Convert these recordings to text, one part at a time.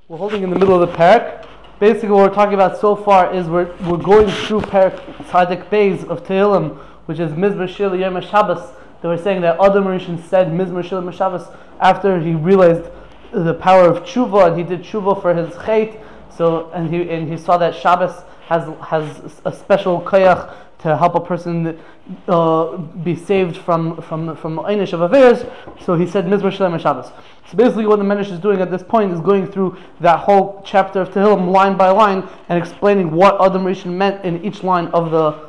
We're holding in the middle of the parak. Basically, what we're talking about so far is we're going through parak Tzadik Beis of Tehillim, which is Mizmor Shir Yom Shabbos. They were saying that Adam Rishon said Mizmor Shir Yom Shabbos after he realized the power of tshuva, and he did tshuva for his chait. So he saw that Shabbos has a special koyach to help a person be saved from einish of averos. So he said Mizmor Shir Yom Shabbos. So basically, what the Medrash is doing at this point is going through that whole chapter of Tehillim line by line and explaining what Adam Rishon meant in each line of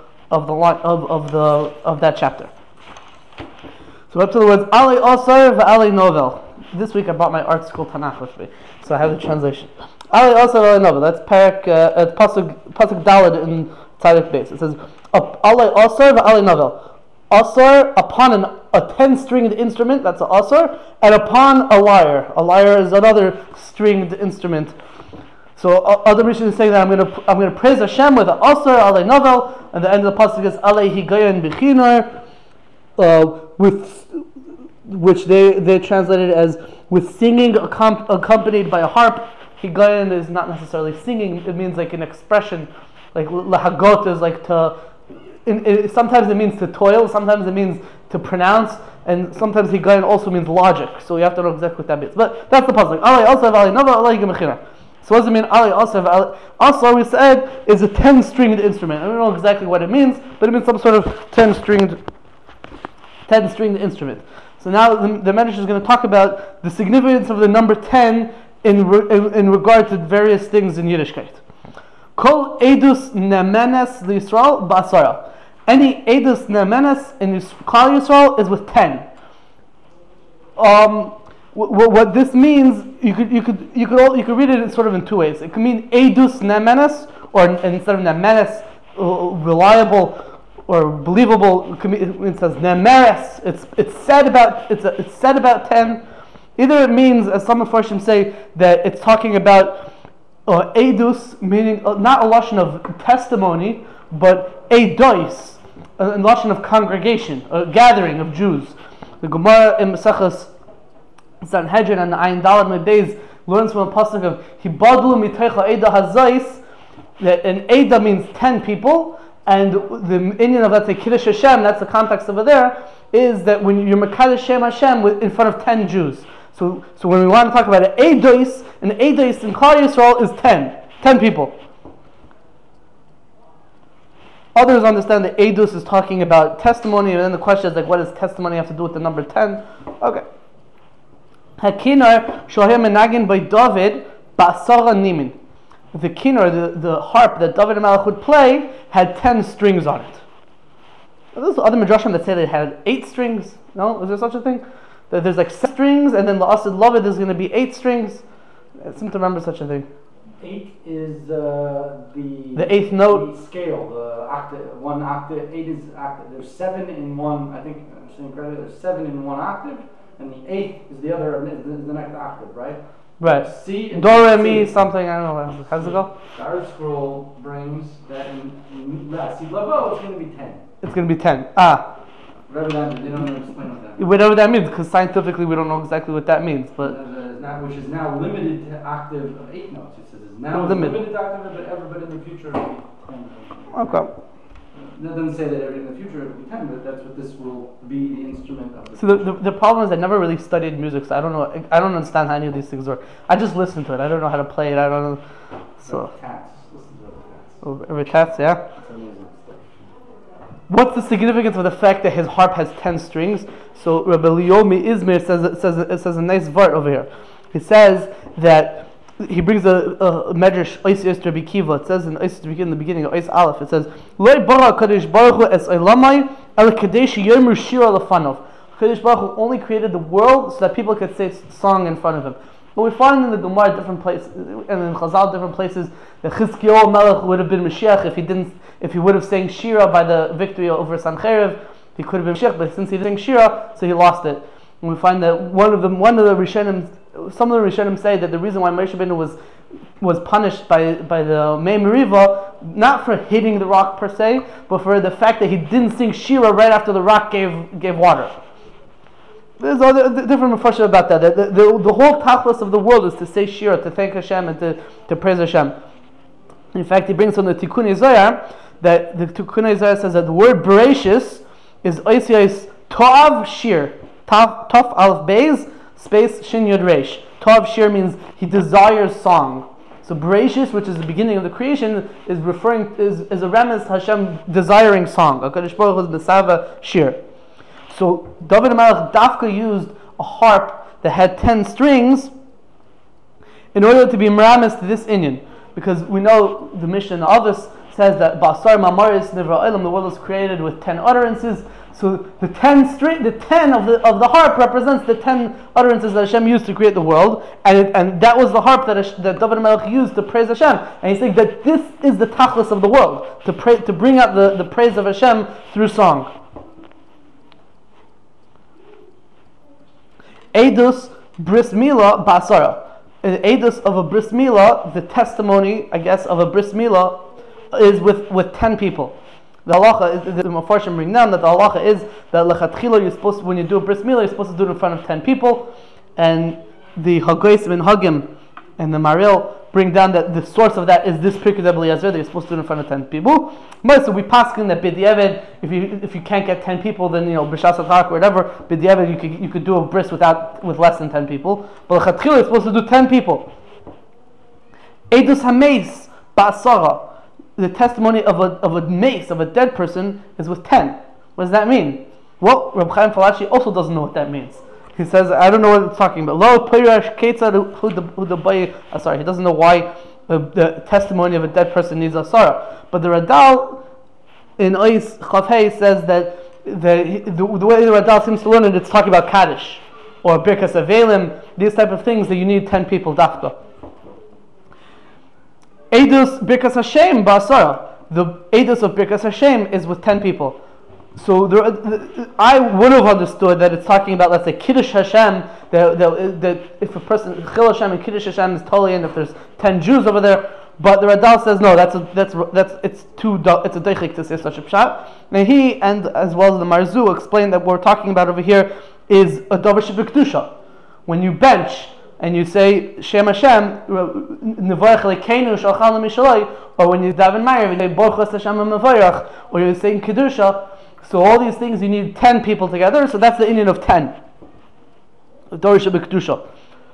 that chapter. So up to the words Ali Osar v'Ali Novel. This week I brought my art school Tanakh with me, so I have the translation. Ali Osar v'Ali Novel. That's parak pasuk Daled in Tzadik Beis. It says Ali Osar v'Ali Novel. Asar upon a 10-stringed instrument, that's an asar, and upon a lyre. A lyre is another stringed instrument. So Adam Rishon is saying that I'm gonna praise Hashem with an asar, alei novel, and the end of the pasuk is alei higayon b'chinar, with which they translated as with singing accompanied by a harp. Higayon is not necessarily singing; it means like an expression, like lahagot is like to. Sometimes it means to toil, sometimes it means to pronounce, and sometimes higayon also means logic. So you have to know exactly what that means. But that's the puzzle. Ali Asav Ali Nava Ali Gemechina. So what does it mean? Ali Asav Ali Asav, we said, is a 10-stringed instrument. I don't know exactly what it means, but it means some sort of 10-stringed instrument. So now the Medrash is going to talk about the significance of the number 10 in regard to various things in Yiddishkeit. Kol edus nemenes l'Yisrael ba'asara. Any edus nemenes in Klal Yisrael is with 10. What this means, you could read it sort of in two ways. It could mean edus nemenes, or instead of nemenes, reliable or believable. It says nemeres. It's said about 10. Either it means, as some Mefarshim say, that it's talking about edus, meaning not a lashon of testimony, but edois, a lashon of congregation, a gathering of Jews. The Gemara in Maseches Sanhedrin and the Ayin Daled Medbeis learns from a pasuk of Hibadlu miteicha eda hazais, that an eda means 10 people, and the Indian of that Kiddush Hashem, that's the context over there, is that when you're Mekadosh Shem Hashem in front of 10 Jews. So when we want to talk about an eidos in Klal Yisrael is 10 people. Others understand that eidos is talking about testimony, and then the question is like, what does testimony have to do with the number 10? Okay. Hakinar shohem menagin by David ba'asara nimin. The kinar, the harp that David HaMelech would play, had 10 strings on it. There's other midrashim that say that it had 8 strings. No, is there such a thing? That there's like 7 strings, and then la'asid loved there's going to be 8 strings. I seem to remember such a thing. 8 is the 8th note. The scale, the octave, 1 octave. 8 is octave. There's 7 in one. I think I'm saying correctly. There's 7 in 1 octave, and the 8th is the other. Is the next octave, right? Right. C. Do re mi something. I don't know. How's it go? The Art Scroll brings that in La Si Lavo it's going to be 10. It's going to be 10. Whatever that means, they don't know explain what that means. Whatever that means, because scientifically we don't know exactly what that means, but which is now limited to octave of 8 notes. It says it's now limited to octave, but in the future it will be 10. Okay. That doesn't say that in the future it will be 10, but that's what this will be, the instrument of the So the problem is I never really studied music, so I don't understand how any of these things work. I just listen to it. I don't know how to play it. I don't know. So cats. Listen to the cats. Over cats, yeah. What's the significance of the fact that his harp has 10 strings? So Rabbi Liomi Izmir says a nice vart over here. He says that he brings a medrash Ois Yos Rabbi Kiva. It says in Ois Rabbi Kiva in the beginning of Ois Aleph. It says Loi bara Kadosh Baruch Hu es Olamai el Kadesh Yomer Shira Lefanov. Kadosh Baruch Hu only created the world so that people could say song in front of him. But we find in the Gemara different places, and in Chazal different places, that Chizkiyahu Melech would have been Mashiach if he would have sang Shira by the victory over Sancheriv. He could have been Mashiach, but since he didn't sing Shira, so he lost it. And we find that some of the Rishonim say that the reason why Moshe Rabbeinu was punished by the Mei Meriva, not for hitting the rock per se, but for the fact that he didn't sing Shira right after the rock gave water. There's other different mafashim about that. The whole tachlis of the world is to say shira, to thank Hashem and to praise Hashem. In fact, he brings on the Tikkun Zohar that the Tikkun Zohar says that the word Bereshis is oisiyos Tov Shir, Tov Aleph Beis space Shin Yod Reish. Tov Shir means he desires song. So Bereshis, which is the beginning of the creation, is a remez Hashem desiring song. HaKadosh Baruch Hu is Mesava Shir. So David HaMelech Dafka used a harp that had 10 strings in order to be meramis to this inyan, because we know the Mishnah in Avos says that Basar Mamaris Nivra Olam, the world was created with 10 utterances. So the 10 of the harp represents the 10 utterances that Hashem used to create the world, and that was the harp that David HaMelech used to praise Hashem. And he's saying that this is the tachlis of the world, to bring out the praise of Hashem through song. Eidus Bris Milah Basara. Eidus of a Bris Milah, the testimony, I guess, of a Bris Milah is with 10 people. The halacha, the Mefarshim bring down that the halacha is that lechatchila, you're supposed to, when you do a Bris Milah, you're supposed to do it in front of 10 people. And the Hagoyim and Hagim and the Maril bring down that the source of that is this Pirkei Eliezer, that you're supposed to do it in front of 10 people. So we paskin that b'diavad, if you can't get 10 people, then b'shas hatark or whatever, b'diavad you could do a bris with less than 10 people. But l'chatchila you're supposed to do 10 people. Edus hameis ba'asara, the testimony of a mace, of a dead person, is with 10. What does that mean? Well, Reb Chaim Falachi also doesn't know what that means. He says, I don't know what it's talking about. Lo pirash ketzad hu sorry, he doesn't know why the testimony of a dead person needs asara. But the Radal in Ois Chavhei says that the way the Radal seems to learn it, it's talking about Kaddish or Birkas Avelim, these type of things that you need 10 people dafka. Eidus Birkas Hashem ba'asara. The Eidus of Birkas Hashem is with 10 people. So I would have understood that it's talking about, let's say, Kiddush Hashem, that if a person, Chil Hashem and Kiddush Hashem is totally in, if there's 10 Jews over there. But the Radal says no, it's a deichik to say such a pshat. And he, and as well as the Marzu, explained that what we're talking about over here is a davar shebekdusha. When you bench and you say Shem Hashem, Nevarech Lekeinu Shalchan Mishalai, or when you daven Ma'ariv, you say Baruch Hashem Mevarach, or you're saying Kedusha. So all these things you need 10 people together. So that's the inyan of 10. Davar shebekdusha.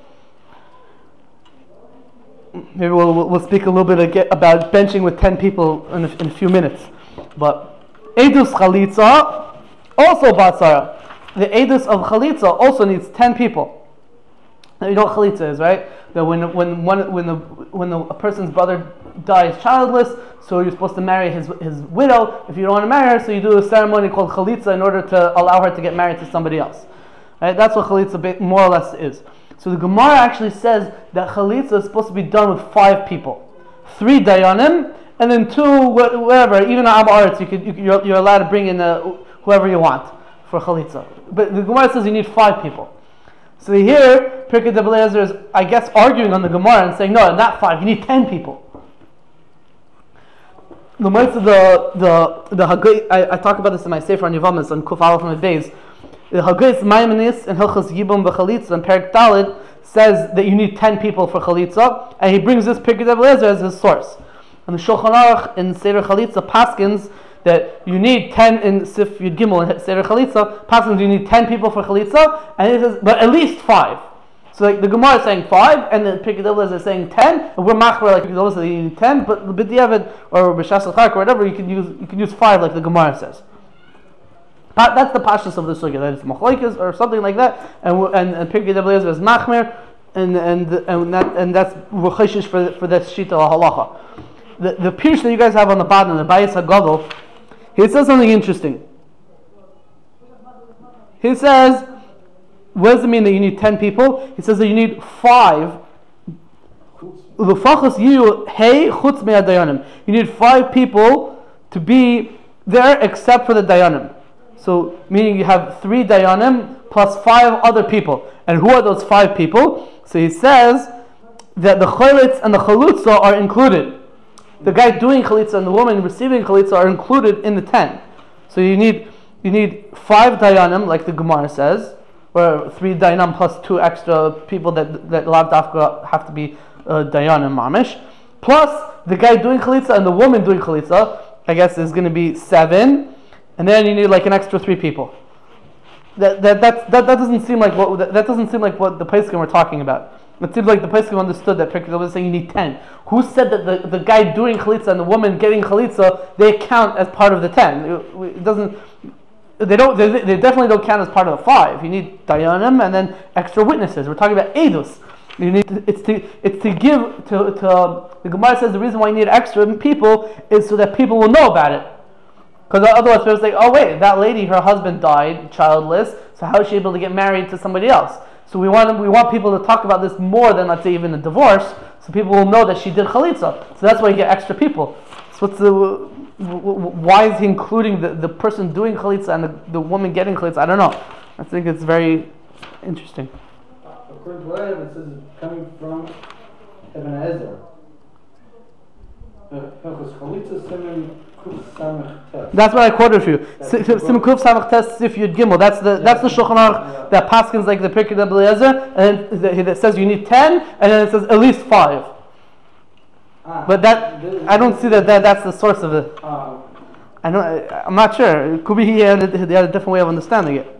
Maybe we'll speak a little bit about benching with 10 people in a few minutes. But Edus Chalitza, also Batsara. The Edus of Chalitza also needs 10 people. Now you know what Chalitza is, right? That when a person's brother dies childless, so you're supposed to marry his widow. If you don't want to marry her, so you do a ceremony called Chalitza in order to allow her to get married to somebody else. Right? That's what Chalitza more or less is. So the Gemara actually says that Chalitza is supposed to be done with 5 people. 3 Dayanim, and then 2, whatever, even Am Aretz, you're allowed to bring in whoever you want for Chalitza. But the Gemara says you need 5 people. So here, Pirkei Eliezer is, I guess, arguing on the Gemara and saying, no, not 5, you need 10 people. The Haggai, I talk about this in my Sefer on Yevamis on Kuf Aleph and Beis. The Haggais Maimonides and Hilchos Yibum v'Chalitza and Perek Daled says that you need 10 people for Chalitza, and he brings this Pirkei Eliezer as his source. And the Shulchan Aruch in Seder Chalitza paskins that you need 10 in Sif Yud Gimel and Seder Chalitza paskins you need 10 people for Chalitza, and he says, but at least 5. So like the Gemara is saying 5, and the Pirkei Eliezer is saying 10, and we're machmer like Pirkei Eliezer you need 10, but the B'diavad or B'shas Achark or whatever you can use 5 like the Gemara says. That's the pashtus of the sugya, that it's machlokes or something like that, and Pirkei Eliezer is machmer, and that's v'choshish for that shita halacha. The pirush that you guys have on the bottom, the Bayis HaGadol, he says something interesting. He says, what does it mean that you need 10 people? He says that you need 5. You need 5 people to be there except for the dayanim. So, meaning you have 3 dayanim plus 5 other people. And who are those 5 people? So he says that the cholitz and the chalutza are included. The guy doing chalitza and the woman receiving chalitza are included in the 10. So you need 5 dayanim, like the Gemara says, or 3 dayanim plus 2 extra people that lav dafka have to be dayanim mamish, plus the guy doing chalitza and the woman doing chalitza, I guess is going to be 7, and then you need like an extra 3 people. That doesn't seem like what the Pesachim were talking about. It seems like the Pesachim understood that Pirkei was saying you need 10. Who said that the guy doing chalitza and the woman getting chalitza, they count as part of the 10? It doesn't. They definitely don't count as part of the 5. You need dayanim and then extra witnesses. We're talking about edus. It's to give to the Gemara says the reason why you need extra people is so that people will know about it. Because otherwise, people say, "Oh wait, that lady, her husband died childless. So how is she able to get married to somebody else?" So we want people to talk about this more than, let's say, even a divorce, so people will know that she did chalitza. So that's why you get extra people. So why is he including the person doing chalitza and the woman getting chalitza? I don't know. I think it's very interesting. According to what I have, it says it's coming from Ibn Ezra. That's what I quoted for you. Simkuf Samach Tes Sif Yud Gimel. That's the Shulchan Aruch that paskins like the Pirkei Eliezer, and then it says you need 10, and then it says at least 5. But that I don't see that's the source of it. I'm not sure. It could be he had a different way of understanding it.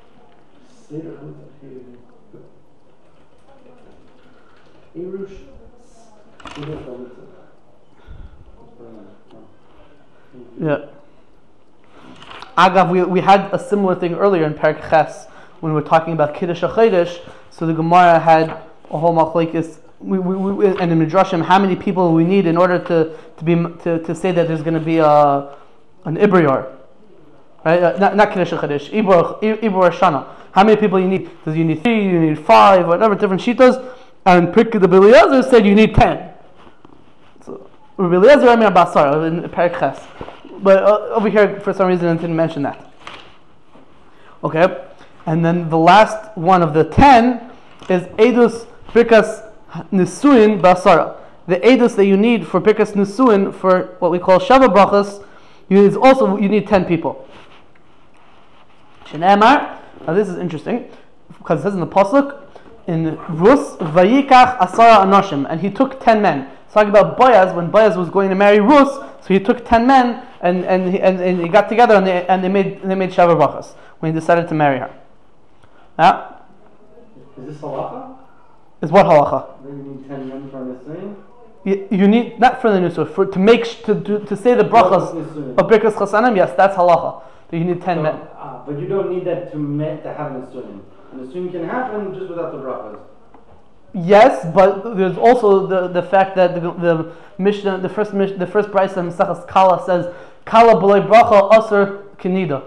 Yeah. Agav, we had a similar thing earlier in Perek Ches when we were talking about Kiddush HaChodesh. So the Gemara had a whole machlokes. And in Midrashim, how many people we need in order to say that there's going to be an Ibriyar, right? Not Kiddush HaChodesh, Ibor Shana. How many people you need? Does you need 3? You need 5? Whatever different shitas. And Pirkei Eliezer said you need 10. So Rabbi Eliezer Amir Basar in Perek Ches. But over here, for some reason, I didn't mention that. Okay, and then the last one of the 10 is Edus Birkas Nisuin Basara. The Edus that you need for Birkas Nisuin for what we call Shava Brachas, you need 10 people. Shenemar. Now this is interesting because it says in the pasuk in Rus Vayikach Asara Anoshim, and he took 10 men. It's talking about Boaz when Boaz was going to marry Rus, so he took 10 men and he got together and they made Shava Brachas when he decided to marry her. Now, is this halacha? Is what halacha? Then you need 10 men for Nisuin? You need not for the Nisuin, to say the brachas of Birkas Chasanim. Yes, that's halacha. You need 10 men. But you don't need that to have Nisuin. Nisuin can happen just without the brachas. Yes, but there's also the fact that the Mishnah, the first brayso in Mesechus Kala says Kala b'lei bracha aser kenida.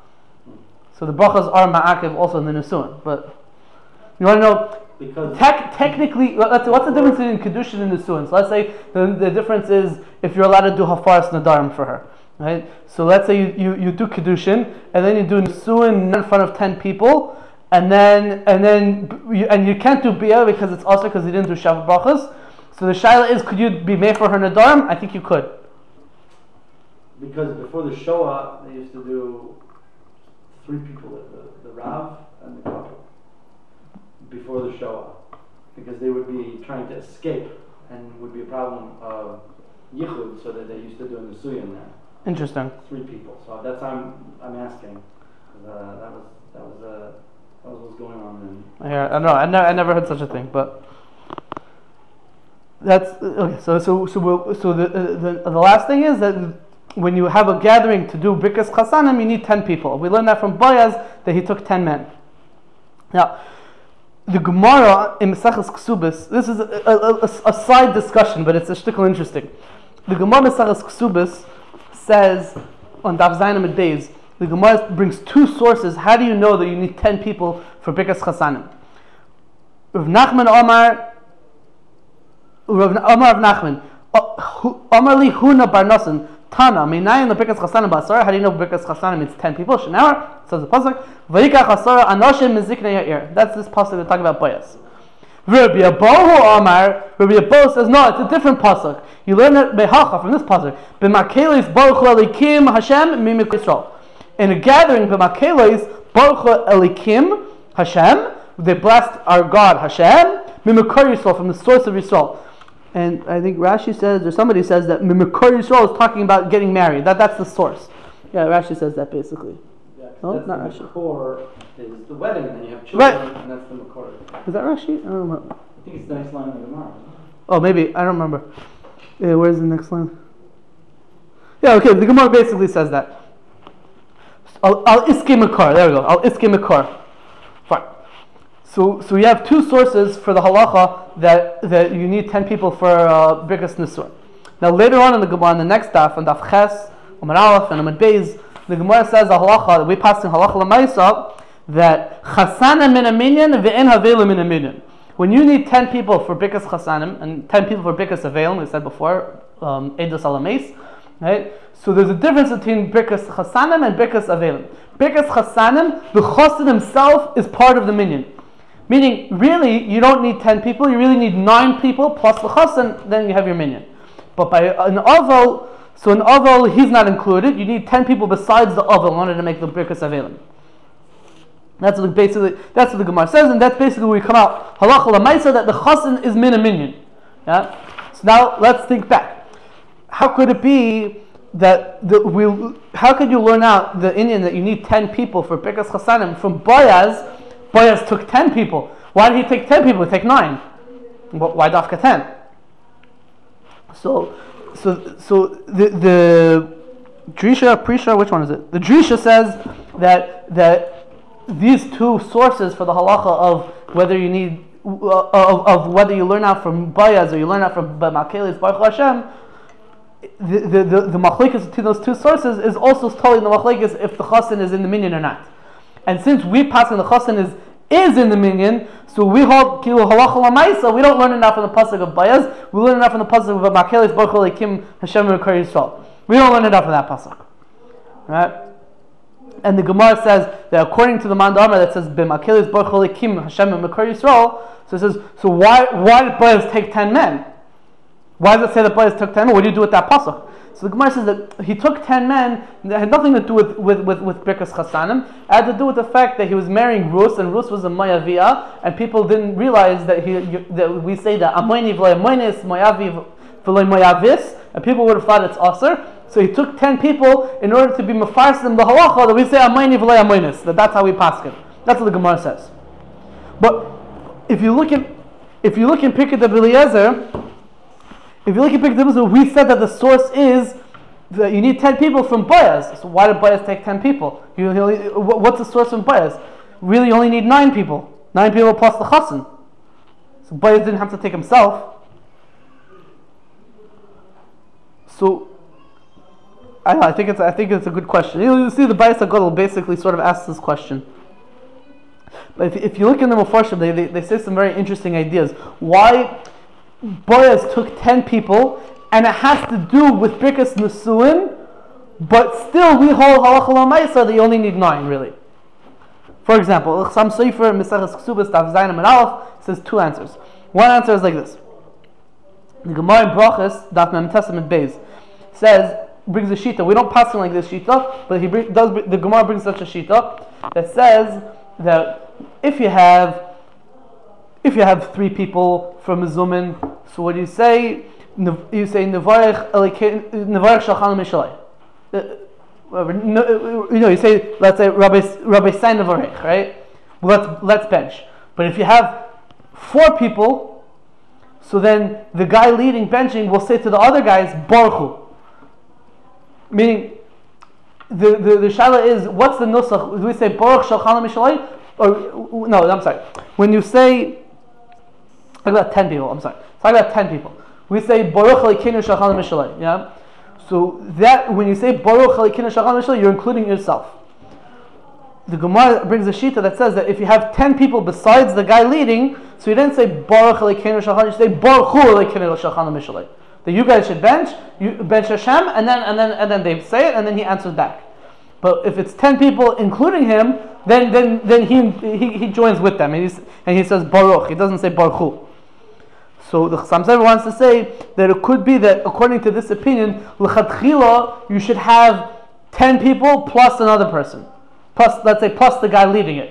So the brachas are ma'akev also in the Nisuin. But you want to know because technically, what's the difference between kedushin and Nisuin? So let's say the difference is if you're allowed to do hafaras nadarim for her, right? So let's say you do kedushin and then you do Nisuin in front of 10 people. And you can't do bia because it's also because you didn't do Shava Brachas. So the shaila is, could you be made for her nadarim? I think you could. Because before the Shoah, they used to do 3 people, the Rav and the couple, before the Shoah, because they would be trying to escape and would be a problem of yichud, so that they used to do a nisuyin there. Interesting. 3 people. So that's why I'm asking. That was what's going on then. Yeah, I know. I never heard such a thing, but that's okay. So the last thing is that when you have a gathering to do Birkas Chasanim, you need 10 people. We learned that from Boaz that he took 10 men. Now, the Gemara in Mesechus Ksubis. This is a side discussion, but it's a shtickle interesting. The Gemara in Mesechus Ksubis says on Daf Zayin Amud Beis. The Gemara brings 2 sources. How do you know that you need 10 people for Birkas Chasanim? Rav Nachman Omar Rav Nachman Omar li Huna bar Nosan Tana Meinayin the Birkas Chasanim Basara. How do you know Birkas Chasanim means 10 people? Shenauer says the pasuk Vayikach Asara Anoshim Miziknei Yair. That's this pasuk we're talking about Boaz. Rabbi Abahu Omar. Rabbi Abahu says no, it's a different pasuk. You learn it behacha from this pasuk. B'makelis Baruch Elikim Hashem Mimik Yisrael. In a gathering, b'makelos Baruch Elikim Hashem. They blessed our God Hashem. Mimikar Yisrael, from the source of Yisrael. And I think Rashi says, or somebody says that Mimikar Yisrael is talking about getting married. That's the source. Yeah, Rashi says that basically. Yeah, Oh, that's not the Rashi. core is the wedding, and you have children, Right. and that's the makor. Is that Rashi? I don't remember. I think it's the next line of the Gemara. Oh, maybe. I don't remember. Where's the next line? Yeah, okay. The Gemara basically says that. Al iske makar. There we go. Al iske makar. Fine. So we have two sources for the halacha that you need 10 people for Birkas Nisuin. Now later on in the Gemara, in the next daf, on daf Ches, Amud Aleph, and Amud Beis, the Gemara says the halacha, we pass in halacha l'maisa, that chasana min a minyan ve'en havela min a minyan. When you need 10 people for Birkas Chasanim and 10 people for Birkas Avelim, we said before, Eidos Alameis, right? So there's a difference between Birkas Chasanim and Birkas Avelim. Birkas Chasanim, the Chasan himself is part of the minyan. Meaning, really, you don't need 10 people, you really need 9 people plus the Chasan, then you have your minyan. But by an Avel, so an Avel, he's not included, you need 10 people besides the Avel in order to make the Birkas Avelim. That's what the Gemara says, and that's basically where we come out halacha l'maisa that the chasen is min a minyan. Yeah. So now let's think back. How could it be that how could you learn out the Indian that you need 10 people for Birkas Chasanim from Boaz? Boaz took 10 people. Why did he take 10 people? He take 9. Why dafka 10? So the Drisha, Prisha, which one is it? The Drisha says that these two sources for the halacha of whether you need of whether you learn out from Boaz or you learn out from Makelis Baruch Hashem, the machlekes between those two sources is also telling the machlekes if the chasen is in the minyan or not. And since we pass in the chasen is in the minyan, so we hold halacha l'maisa. We don't learn enough from the pasuk of Boaz. We learn enough from the pasuk of Makelis Baruch Hashem Hashem Mekar Yisrael. We don't learn enough from that pasuk, right? And the Gemara says that according to the Manda Amar that says B'Makelis Baruch Holikim Hashem Mekar Yisrael, so it says, so why did Boaz take 10 men? Why does it say that Boaz took 10 men? What do you do with that pasuk? So the Gemara says that he took 10 men that had nothing to do with Birkas Chasanim. It had to do with the fact that he was marrying Rus, and Rus was a Mayaviyah, and people didn't realize that we say that Amoini v'lo Amoinis, Mayavi v'lo Mayavis, and people would have thought it's Aser. So he took 10 people in order to be mefarsim the halacha that we say Amoini v'lo Amoinis. That's how we paskin. That's what the Gemara says. But if you look in Pirkei Eliezer, we said that the source is that you need 10 people from Boaz. So why did Boaz take 10 people? What's the source from Boaz? Really, you only need 9 people. 9 people plus the chasen. So Boaz didn't have to take himself. So I think it's a good question. You see, the Bayis HaGadol basically sort of asks this question. But if you look in the Mefarshim, they say some very interesting ideas. Why Boaz took 10 people, and it has to do with Birkas Nisuin, but still we hold halacha l'maisa that you only need 9, really. For example, Chassam Sofer Maseches Ksubas Daf Zayin Amud Aleph says 2 answers. One answer is like this: the Gemara in Brachos Daf Mem Testament Beis brings a shita. We don't pass him like this shita, but the Gemara brings such a shita that says that if you have 3 people from a zumin, so what do you say? You say nevarech shalchan mishalei. You say, let's say Rabbi Sai nevarech, right? Well, let's bench. But if you have 4 people, so then the guy leading benching will say to the other guys Baruch Hu. Meaning, the shaila is, what's the nusach? Do we say Baruch Shalchan Mishalei? Or no, I'm sorry. When you say, talk about 10 people. I'm sorry. Talk about 10 people. We say Baruch Elokeinu Shalchan Mishalei. Yeah. So that when you say Baruch Elokeinu Shalchan Mishalei, you're including yourself. The Gemara brings a shita that says that if you have 10 people besides the guy leading, so you didn't say Baruch Elokeinu Shalchan, you say Baruch Hu Elokeinu Shalchan Mishalei. That you guys should bench Hashem, and then they say it, and then he answers back. But if it's 10 people including him, then he joins with them, and he says Baruch. He doesn't say Baruch Hu. So the Chassam Sofer wants to say that it could be that according to this opinion, l'chadchila you should have 10 people plus another person, plus let's say plus the guy leading it.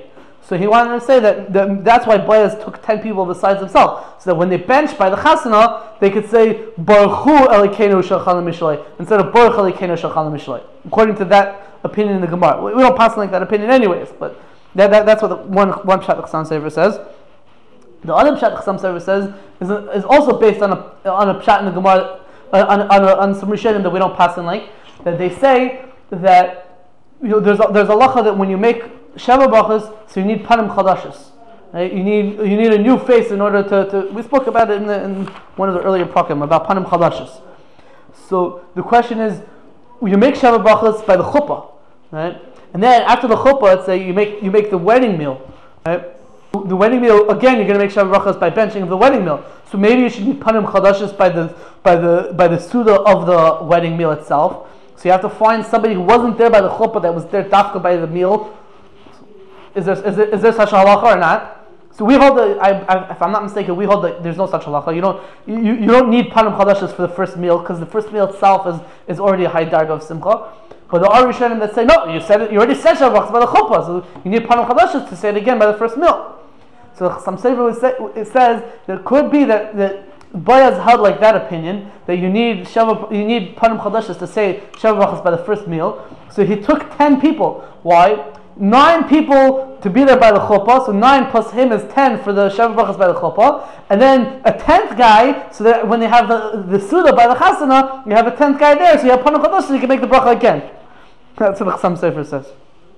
So he wanted to say that's why Boaz took 10 people besides himself, so that when they bench by the chasana, they could say Baruch Hu Elokeinu Shalchan Mishlei instead of Baruch Elokeinu Shalchan Mishlei, according to that opinion in the Gemara. We don't pass like that opinion anyways, but that's what the one pshat the Chassam Sofer says. The other pshat the Chassam Sofer says is also based on a pshat in the Gemara on some rishonim that we don't pass in like, that they say that there's a halacha that when you make Sheva brachas, so you need panim chadashis. Right? You need a new face in order to. We spoke about it in one of the earlier prakim about panim chadashis. So the question is, you make Sheva brachas by the chuppah, right? And then after the chuppah, let's say you make the wedding meal, right? The wedding meal again, you're going to make Sheva brachas by benching of the wedding meal. So maybe you should need panim chadashis by the suda of the wedding meal itself. So you have to find somebody who wasn't there by the chuppah that was there dafka by the meal. Is there such a halacha or not? So we hold that, if I'm not mistaken, we hold that there's no such halacha. You don't need panim chadashis for the first meal because the first meal itself is already a high darga of simcha. But there are rishonim that say no, you already said shavach by the chuppah, so you need panim chadashis to say it again by the first meal. So some sefer it says that it could be that Boaz held like that opinion that you need panim chadashis to say shavach by the first meal. So he took 10 people. Why? 9 people to be there by the chuppah, so 9 plus him is 10 for the Sheva brachas by the chuppah, and then a 10th guy, so that when they have the suda by the chasana, you have a 10th guy there, so you have panim chadash, so you can make the bracha again. That's what the Chassam Sofer says.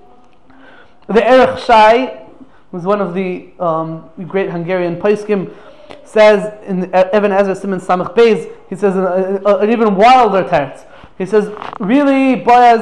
The Erech Shai was one of the great Hungarian poskim, says in Even Ezra Siman Samach Beis, he says an even wilder teretz. He says, really, Boaz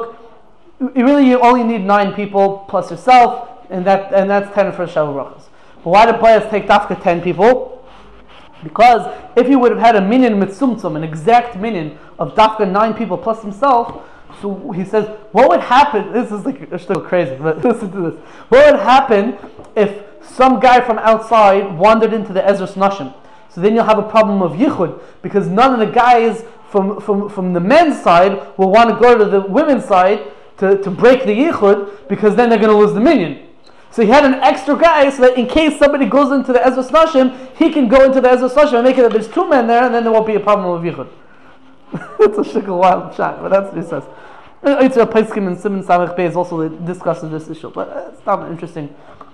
you only need 9 people plus yourself, and that's 10 for Sheva brachas. But why did Boaz take dafka 10 people? Because if he would have had a minyan mitzumtzum, an exact minyan of dafka 9 people plus himself, so he says, what would happen? This is like still crazy, but listen to this. What would happen if some guy from outside wandered into the Ezras Nashim? So then you'll have a problem of yichud, because none of the guys from the men's side will want to go to the women's side to break the yichud, because then they're going to lose the minyan. So he had an extra guy so that in case somebody goes into the Ezras Nashim, he can go into the Ezras Nashim and make it that there's 2 men there, and then there won't be a problem of yichud. It's a shikul wild shot, but that's what he says. It's a Pesachim and Simon Samech Beis also discusses this issue, but it's not interesting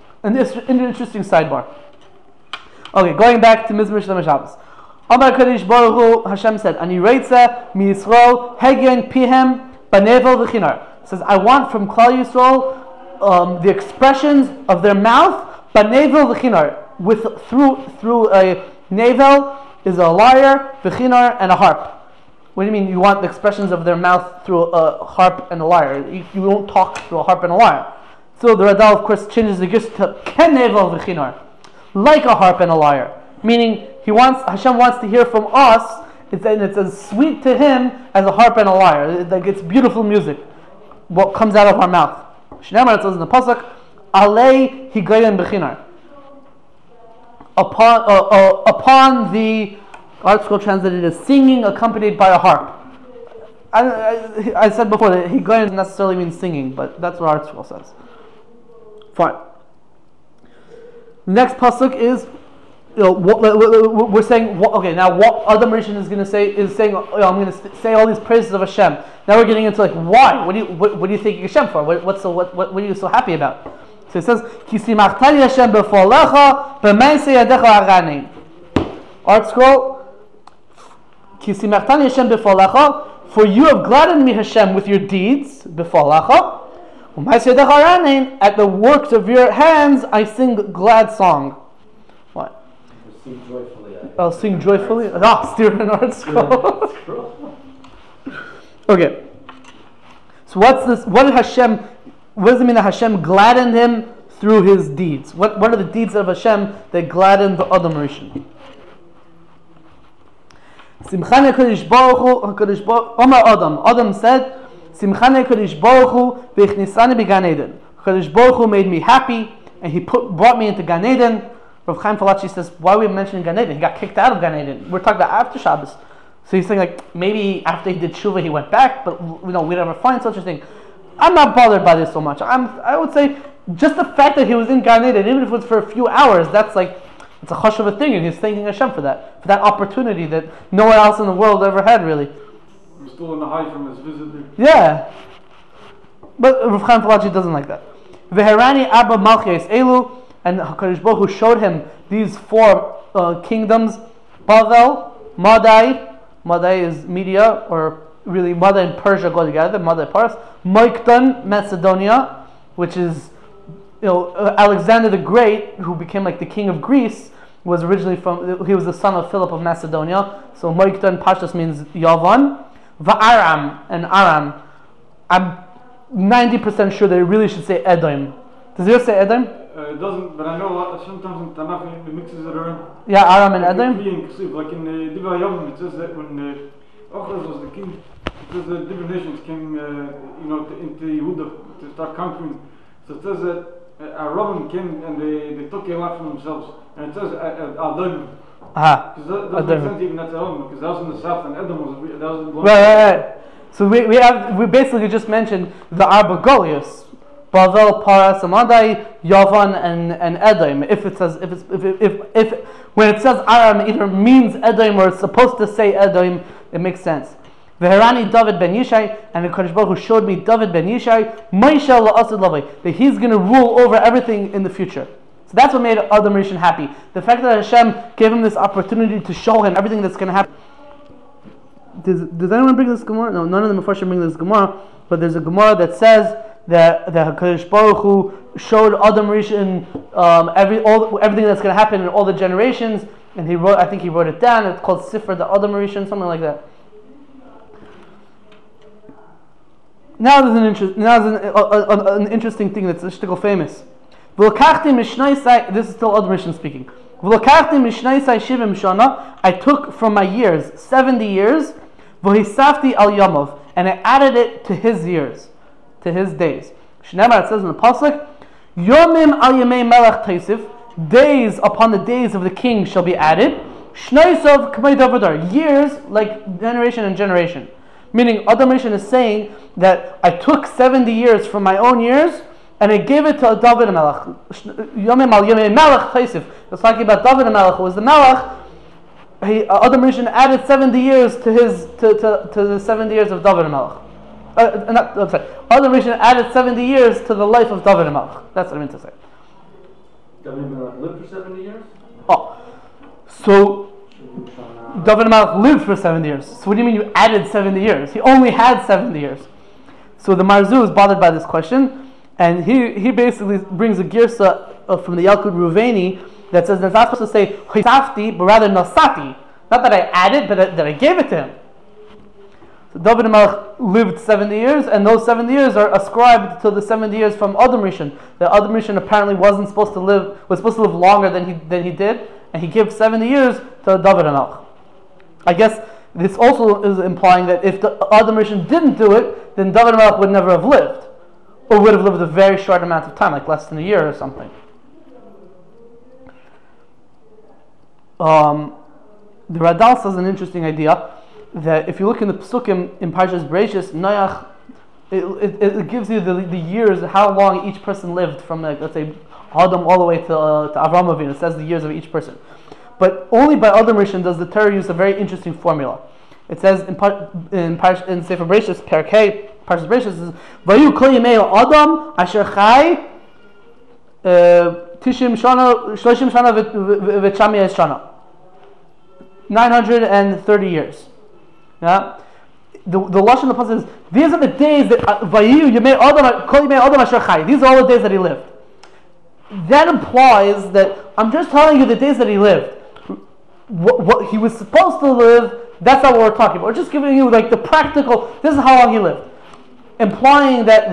sidebar. Okay, going back to Mizmor Shlema Shabbos. Amar Kadosh Baruch Hu, Hashem said, Ani reitze mi Yisrael hegyon pihem banevel v'chinar. Says, I want from Klal Yisrael the expressions of their mouth banevel v'chinar, through a navel is a lyre, v'chinar, and a harp. What do you mean? You want the expressions of their mouth through a harp and a lyre? You won't talk through a harp and a lyre. So the Radal, of course, changes the gift to kenevel v'chinar, like a harp and a lyre. Meaning, Hashem wants to hear from us. It's as sweet to Him as a harp and a lyre. Like it's beautiful music. What comes out of our mouth. Shneimar, it says in the pasuk, Alei higayon b'chinar. Upon the ArtScroll translated as singing accompanied by a harp. I said before that higayon doesn't necessarily mean singing, but that's what ArtScroll says. Fine. Next pasuk is, we're saying, okay, now what Adam Rishon is going to say is saying, I'm going to say all these praises of Hashem. Now we're getting into like, why? What do you thank Hashem for? What are you so happy about? So it says, Ki simachtani Hashem b'folecha b'meisei yadecha haranein. ArtScroll, Ki simachtani Hashem b'folecha, for you have gladdened me, Hashem, with your deeds, b'folecha. At the works of your hands, I sing glad song. What? Sing joyfully. I'll sing joyfully. Steer an ArtScroll. Okay. So what's this? What does it mean that Hashem gladdened him through his deeds? What are the deeds of Hashem that gladdened the Adam Rishon? Simchane Kadosh Baruch Hu, Omar Adam said, Simchane Kadosh Baruch Hu v'chnisani b'Gan Eden. Kadosh Baruch Hu made me happy, and He brought me into Gan Eden. Rav Chaim Falachi says, why are we mentioning Gan Eden? He got kicked out of Gan Eden. We're talking about after Shabbos. So he's saying like, maybe after he did Tshuva he went back, but we never find such a thing. I'm not bothered by this so much. I would say just the fact that he was in Gan Eden, even if it was for a few hours, that's like, it's a hush of a thing, and he's thanking Hashem for that opportunity that no one else in the world ever had, really. We're still in the high from his visit. Yeah. But Rav Chaim Falachi doesn't like that. Veherani Abba Malchis Elu, and HaKadosh Baruch Hu showed him these four kingdoms: Bavel, Madai is Media, or really Madai and Persia go together. Madai Paras, Maikdan, Macedonia, which is Alexander the Great, who became like the king of Greece, was originally he was the son of Philip of Macedonia. So Maikdan Pashtus means Yavan. Va'aram and Aram. I'm 90% sure that it really should say Edom. Does yours say Edom? It doesn't, but I know sometimes in Tanakh it mixes it around. Yeah, Aram and Edom. Like in Divrei Hayamim, it says that when Ochaz was the king, because the different nations came, into Yehuda to start conquering. So it says that Arabim came and they took a lot from themselves, and it says Adon. Because that doesn't make sense even that's Edom, because that was in the south and Edom was in the right. So we basically just mentioned the Arba Goliaths. Bavel, Paras, Amadai, Yavan, and Edom. If when it says Aram, either means Edom or it's supposed to say Edom, it makes sense. Veherani David ben Yishai, and the Kodesh Baruch Hu showed me David ben Yishai, Maisha la'asad lavai, that he's going to rule over everything in the future. So that's what made Adam Rishon happy. The fact that Hashem gave him this opportunity to show him everything that's going to happen. Does anyone bring this Gemara? No, none of them before should bring this Gemara, but there's a Gemara that says that the HaKadosh Baruch Hu showed Adam Rishon everything that's going to happen in all the generations, and I think he wrote it down. It's called Sifra the Adam Rishon, something like that. Now there's an interesting thing that's shtickle famous. This is still Adam Rishon speaking. I took from my years 70 years, and I added it to his years, to his days. Shneimar, it says in the pasuk, Yomim al yemei melech taisif, days upon the days of the king shall be added. Shnoisov k'mei davadar, years like generation and generation. Meaning, Adam Rishon is saying that I took 70 years from my own years and I gave it to David HaMelech. Yomim al yemei melech taisif. It's talking about David HaMelech, who was the Melech. Adam Rishon added 70 years to the 70 years of David HaMelech. Adam Rishon added 70 years to the life of David HaMelech. That's what I meant to say. David HaMelech lived for 70 years? Oh, so David HaMelech lived for 70 years. So what do you mean you added 70 years? He only had 70 years. So the Marzu is bothered by this question, and he basically brings a girsa from the Yalkut Ruveni that says that's not supposed to say Hisafti, but rather Nasati. Not that I added, but that I gave it to him. So David HaMelech lived 70 years, and those 70 years are ascribed to the 70 years from Adam Rishon. That Adam Rishon apparently was supposed to live longer than he did, and he gave 70 years to David HaMelech. I guess this also is implying that if Adam Rishon didn't do it, then David HaMelech would never have lived, or would have lived a very short amount of time, like less than a year or something. The Radal says an interesting idea that if you look in the Pesukim in Parshas Bereishis, Noach, it gives you the years, how long each person lived from, like, let's say, Adam all the way to Avraham Avinu. It says the years of each person. But only by Adam Rishon does the Torah use a very interesting formula. It says in Sefer Bereishis, Perkei, Parshas Bereishis, it says, Vayu kol yemei Adam asher chai tishim shana, shloshim shana v'tshami shana. 930 years. Yeah? The Lashon of the Pasuk is, these are the days that Vayu yemei Adam kol yemei Adam asher chai. These are all the days that he lived. That implies that I'm just telling you the days that he lived. What he was supposed to live, that's not what we're talking about. We're just giving you like the practical, this is how long he lived. Implying that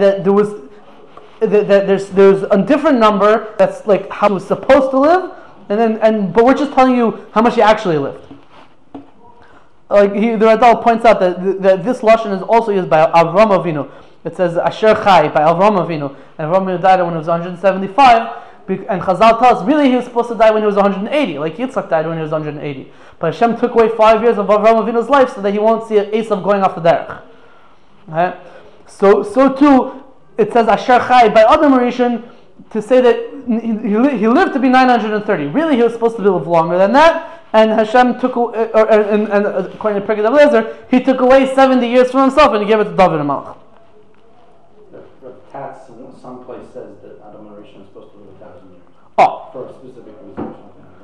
there's a different number that's like how he was supposed to live, but we're just telling you how much he actually lived. Like the Radal points out that this lashon is also used by Avraham Avinu. It says Asher Chai by Avraham Avinu, and Avraham Avinu died when he was 175. And Chazal tells us really he was supposed to die when he was 180, like Yitzchak died when he was 180. But Hashem took away 5 years of Avraham Avinu's life so that he won't see Esav going off the derech. Right? So too, it says Asher Chai by Adam Rishon, to say that he lived to be 930. Really, he was supposed to live longer than that. And Hashem took, and according to Pirkei Eliezer, he took away 70 years from himself and he gave it to David HaMelech. The Katz in some place says that Adam HaRishon is supposed to live 1,000 years. Oh. For a specific reason.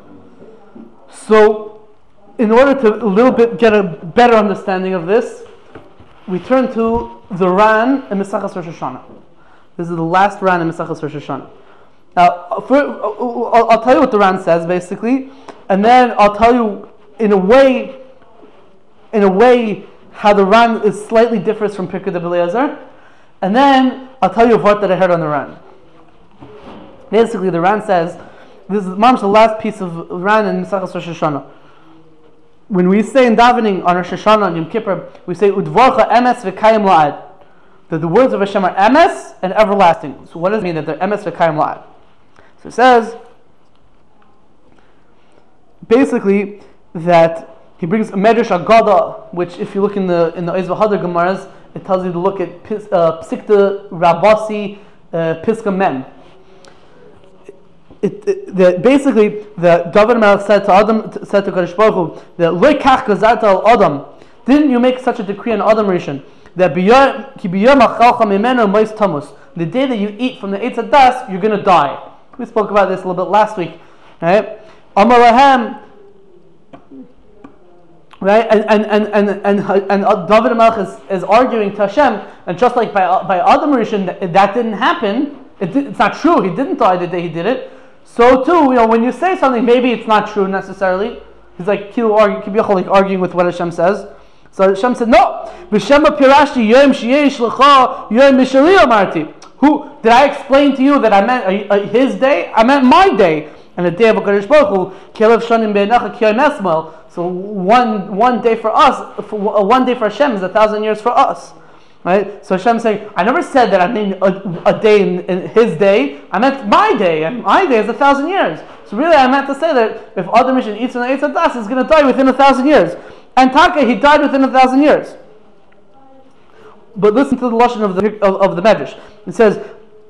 So, in order to a little bit get a better understanding of this, we turn to the Ran in Mesachas Rosh Hashanah. This is the last Ran in Mesachas Rosh Hashanah. Now, I'll tell you what the Ran says basically, and then I'll tell you in a way how the Ran is slightly different from Pirkei Eliezer, and then I'll tell you a word that I heard on the Ran. Basically, the Ran says, this is the last piece of Ran in Mesachas Rosh Hashanah. When we say in davening on Rosh Hashanah and Yom Kippur, we say Udvorcha emes v'kayim la'ad, that the words of Hashem are emes and everlasting. So what does it mean that they're emes v'kayim la'ad? So it says basically that he brings a Medrash Agada, which if you look in the Oz V'Hadar Gemaras, it tells you to look at Psikta Rabasi Piska Mem. Basically, the David HaMelech said to Kadosh Baruch Hu, that Lo kach gazarta al Adam, didn't you make such a decree on Adam Rishon that ki biyom achalcha mimeno mois tamus, the day that you eat from the Eitz Hadas, you're going to die. We spoke about this a little bit last week, right? Amar lahem, right? And David HaMelech is arguing to Hashem, and just like by Adam Rishon, that didn't happen. It's not true. He didn't die the day he did it. So too, when you say something, maybe it's not true necessarily. He's like arguing with what Hashem says. So Hashem said, no. Who did I explain to you that I meant his day? I meant my day, and the day of HaKadosh Baruch Hu. So one day for us, one day for Hashem is 1,000 years for us. Right? So Hashem is saying, I never said that I mean a day in his day. I meant my day, and my day is 1,000 years. So really, I meant to say that if Adam Rishon eats from the Eitz Hadas, he's going to die within 1,000 years. And Taka, he died within 1,000 years. But listen to the lashon of the Medrash. It says,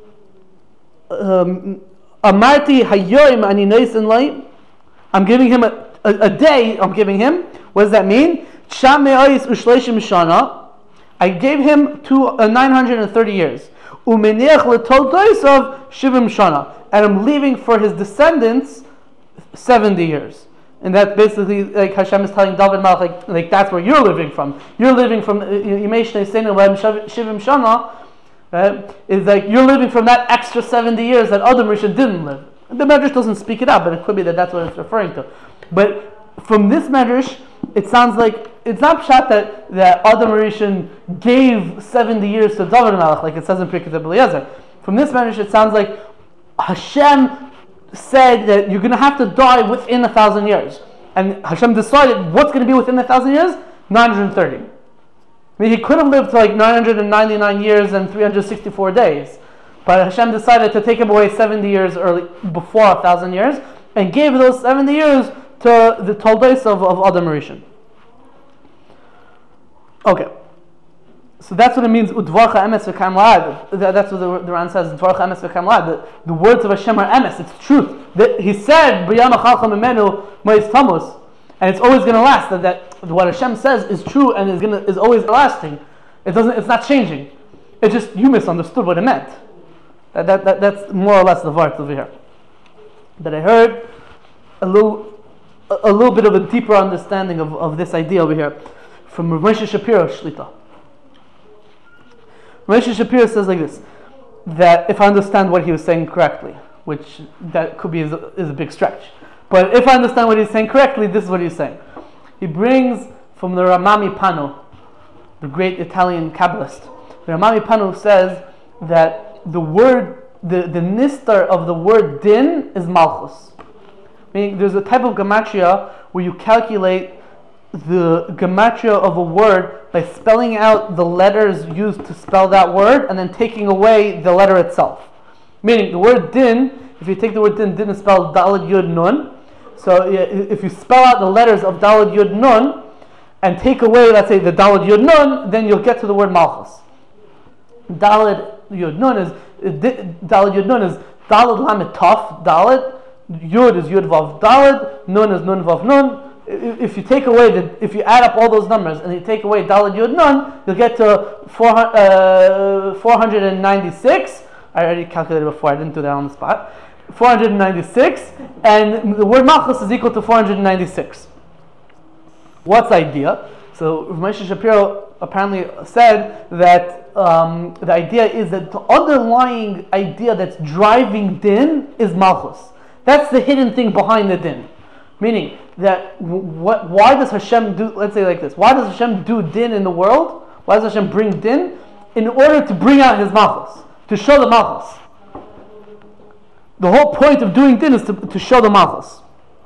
Amarti hayoim ani neisin lai. I'm giving him a day. I'm giving him. What does that mean? Sham me'ayis u'shleishim shana. I gave him 930 years. Umeniach l'toldois of shivim shana, and I'm leaving for his descendants 70 years. And that's basically like Hashem is telling David HaMelech, like that's where you're living from. You're living from Yimei shivim shana. Right? Is like you're living from that extra 70 years that Adam Rishon didn't live. The Medrash doesn't speak it out, but it could be that that's what it's referring to. But from this Medrash, it sounds like it's not pshat that Adam Rishon gave 70 years to David HaMelech, like it says in Pirkei Eliezer. From this Medrash, it sounds like Hashem said that you're going to have to die within 1,000 years, and Hashem decided what's going to be within 1,000 years, 930. I mean, he could have lived to like 999 years and 364 days, but Hashem decided to take him away 70 years early, before 1,000 years, and gave those 70 years to the Toldos of Adam Rishon. Okay, so that's what it means. Udvarcha emes v'kayim la'ad. That's what the Ran says. Udvarcha emes v'kayim la'ad. The words of Hashem are emes. It's truth. He said, "B'yam achalcha mimenu mois tamus," and it's always going to last. That what Hashem says is true and is always lasting. It's not changing. It's just you misunderstood what it meant. That's more or less the vart over here. That I heard a little bit of a deeper understanding of this idea over here from Rav Moshe Shapiro Shlita. Rav Moshe Shapiro says like this, that if I understand what he was saying correctly, which that could be is a big stretch, but if I understand what he's saying correctly, this is what he's saying. He brings from the Ramami Pano, the great Italian Kabbalist. The Ramami Pano says that the word, the nistar of the word din is malchus. Meaning there's a type of gematria where you calculate the gematria of a word by spelling out the letters used to spell that word and then taking away the letter itself. Meaning the word din, if you take the word din is spelled dalad yud nun. So if you spell out the letters of dalad yud nun and take away, let's say, the dalad yud nun, then you'll get to the word malchus. Dalad yud nun is Daled Lamed Taf Daled, Yud is Yud Vav Daled, Nun is Nun Vav Nun. If you take away if you add up all those numbers and you take away Daled Yud Nun, you'll get to 496. I already calculated before, I didn't do that on the spot. 496, and the word Malchus is equal to 496. What's the idea? So Moshe Shapiro apparently said that the idea is that the underlying idea that's driving din is Malchus. That's the hidden thing behind the din. Meaning that why does Hashem do, let's say like this, why does Hashem do din in the world? Why does Hashem bring din? In order to bring out his Malchus, to show the Malchus. The whole point of doing din is to show the Malchus.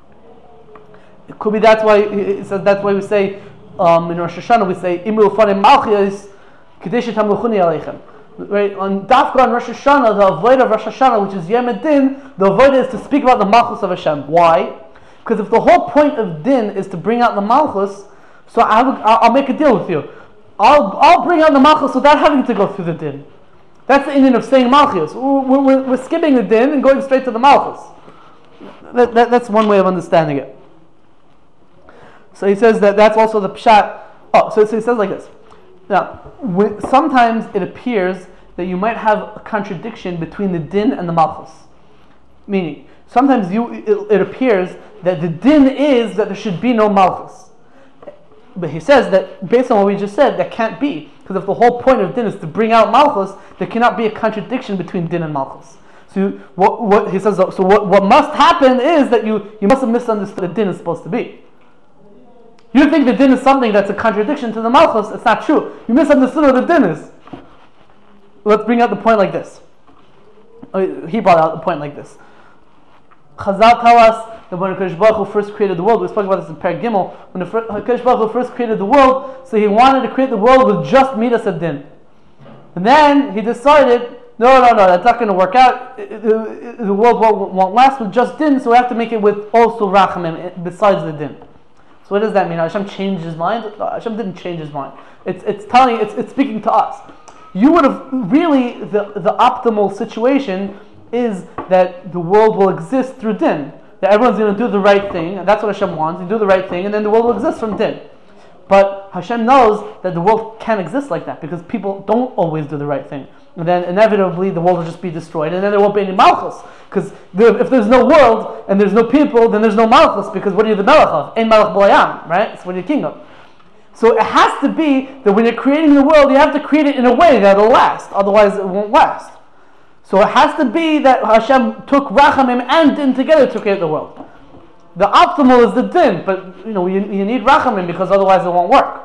It could be that's why it says, that's why we say in Rosh Hashanah we say Imru Farim Malchus Kadesh Tamluchuni Aleichem. Right, on Dafka on Rosh Hashanah, the avodah of Rosh Hashanah, which is Yom Din, the avodah is to speak about the Malchus of Hashem. Why? Because if the whole point of din is to bring out the Malchus, so I'll make a deal with you. I'll bring out the Malchus without having to go through the din. That's the Indian of saying Malchus. We're skipping the din and going straight to the Malchus. That's one way of understanding it. So he says that's also the pshat. So he says like this. Now, sometimes it appears that you might have a contradiction between the din and the Malchus. Meaning, sometimes it appears that the din is that there should be no Malchus. But he says that based on what we just said, that can't be. Because if the whole point of din is to bring out Malchus, there cannot be a contradiction between din and Malchus. So what he says, so what must happen is that you must have misunderstood what din is supposed to be. You think the din is something that's a contradiction to the Malchus. It's not true. You misunderstood what the din is. Let's bring out the point like this. He brought out the point like this. Chazal tell us that when HaKadosh Baruch Hu first created the world, we spoke about this in Perek Gimel, when HaKadosh Baruch Hu first created the world, so he wanted to create the world with just Midas Adin. And then he decided, no, that's not going to work out. The world won't last with just Din, so we have to make it with also Rachamim, besides the Din. So what does that mean? Hashem changed his mind? No, Hashem didn't change his mind. It's speaking to us. You would have really, the optimal situation is that the world will exist through din. That everyone's going to do the right thing, and that's what Hashem wants. You do the right thing, and then the world will exist from din. But Hashem knows that the world can't exist like that, because people don't always do the right thing. And then inevitably the world will just be destroyed, and then there won't be any Malchus. Because if there's no world, and there's no people, then there's no Malchus, because what are you the Melech of? Ein Melech B'Olam, right? That's what you're king of. So it has to be that when you're creating the world, you have to create it in a way that will last, otherwise it won't last. So it has to be that Hashem took Rachamim and Din together to create the world. The optimal is the Din, but you need Rachamim because otherwise it won't work.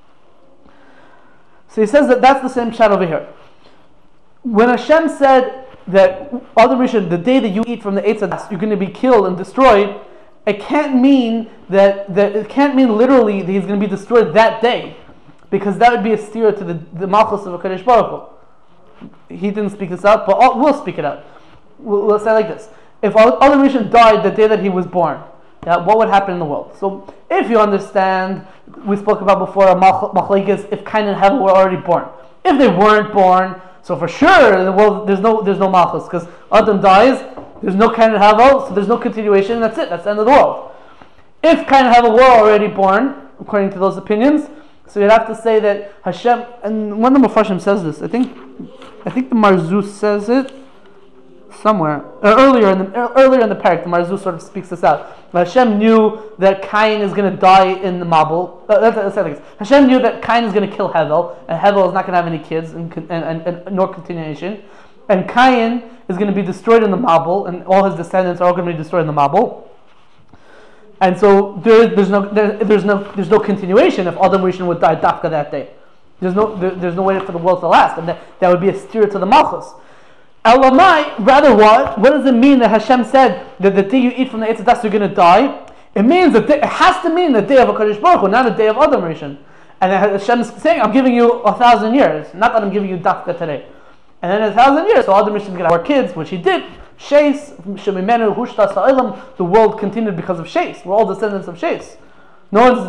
So he says that's the same shot over here. When Hashem said that Adam Rishon, the day that you eat from the Eitz Hadas, you're going to be killed and destroyed, it can't mean that it can't mean literally that he's going to be destroyed that day, because that would be a steer to the Malchus of HaKadosh Baruch Hu. He didn't speak this out, but we'll speak it out. We'll say like this: if Adam Rishon died the day that he was born, what would happen in the world? So, if you understand, we spoke about before machlokes if Cain and Hevel were already born. If they weren't born, so for sure in the world there's no Malchus, because Adam dies, there's no Cain and Hevel, so there's no continuation. That's it. That's the end of the world. If Cain and Hevel were already born, according to those opinions, so you'd have to say that Hashem, and one of the Mepharshim says this. I think the Marzus says it somewhere earlier in the parak. The Marzus sort of speaks this out. But Hashem knew that Cain is going to die in the Mabul. Let's say like this. Hashem knew that Cain is going to kill Hevel, and Hevel is not going to have any kids and nor continuation, and Cain is going to be destroyed in the Mabul, and all his descendants are all going to be destroyed in the Mabul. And so there's no continuation if Adam Rishon would die dafka that day. There's no way for the world to last, and that would be a steer to the Malchus. Elamai, rather what? What does it mean that Hashem said that the day you eat from the Eitz Hadas you're going to die? It means that it has to mean the day of HaKadosh Baruch Hu, not the day of Adam Rishon. And Hashem is saying, I'm giving you 1,000 years, not that I'm giving you dafka today. And then 1,000 years, so Adam Rishon is going to have more kids, which he did. Sheis, Shemimenu, Hushtas Ha'ilam, the world continued because of Sheis. We're all descendants of Sheis.